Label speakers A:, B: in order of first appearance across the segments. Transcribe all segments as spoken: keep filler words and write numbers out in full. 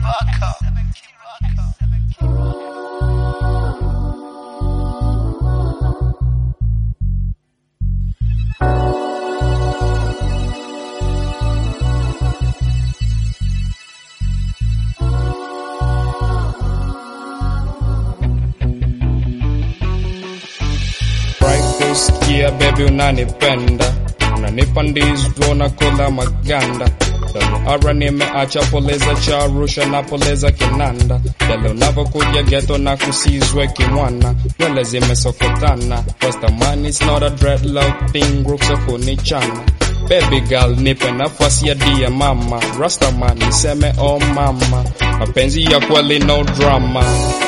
A: Sikia baby unanipenda, unanipa ndizi unakula maganda. Dalo ara nimeacha poleza cha Arusha na poleza Kinanda. Dalo unavokuja ghetto na kusizwe kimwana, nywele zimesokotana. Rasta man is not a dreadlock thing, groups of unichana. Baby girl nipe nafasi ya dia mama, Rasta man niseme oh mama, mapenzi ya kweli no drama.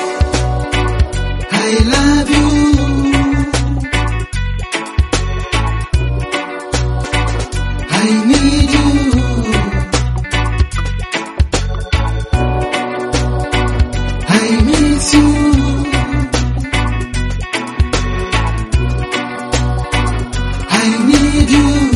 B: I love you, I need you, I miss you, I need you.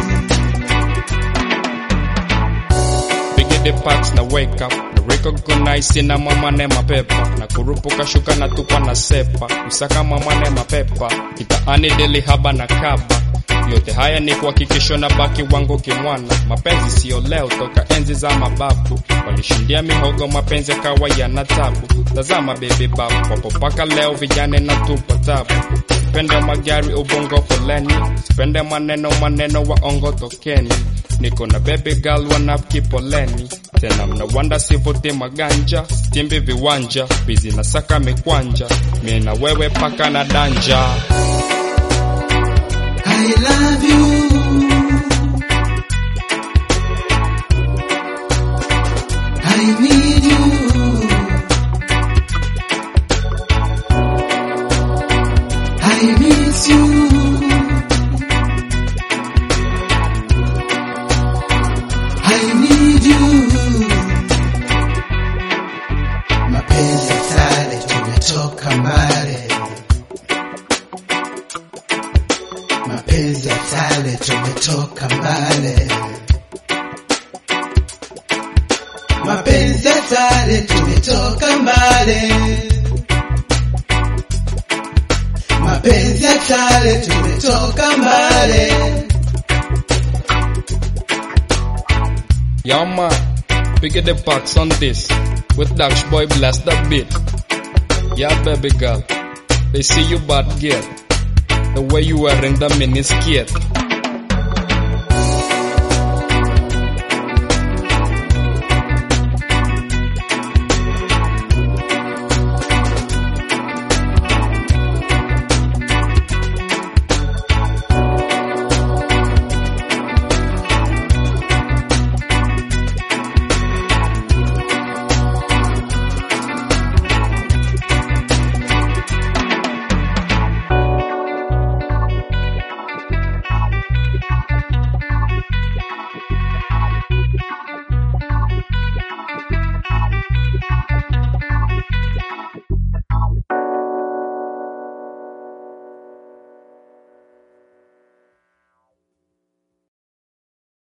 A: Biggie the packs na wake up, na recognize na mama ne mapepa, na kurupuka shuka na tupa na sepa, usaka mama ne mapepa, kitaani deli haba na kaba. Yote haya ni kuhakikisha na baki wangu kimwana. Mapenzi sio leo, toka enzi za mababu walishindia mihogo, mapenzi kawa yana tabu. Tazama baby babu, wapo paka leo vijane na tupa tabu. Sipende magari ubongo foleni, sipende maneno maneno wa ongo tokeni. Niko na baby girl wanapki poleni, tena mna wanda sivote maganja. Timbi viwanja, busy na saka mikwanja, mimi na wewe paka na danja.
B: I love you, I need you, I miss you, I need you. Mapenzi tale tumetoka mbali, mapenzi ya tale tumetoka mbali, mapenzi ya tale tumetoka mbali, mapenzi ya tale tumetoka mbali.
A: Yo man, pick the box on this, with Dash Boy blast the beat. Yeah baby girl, they see you bad girl, the way you wearing the mini skirt.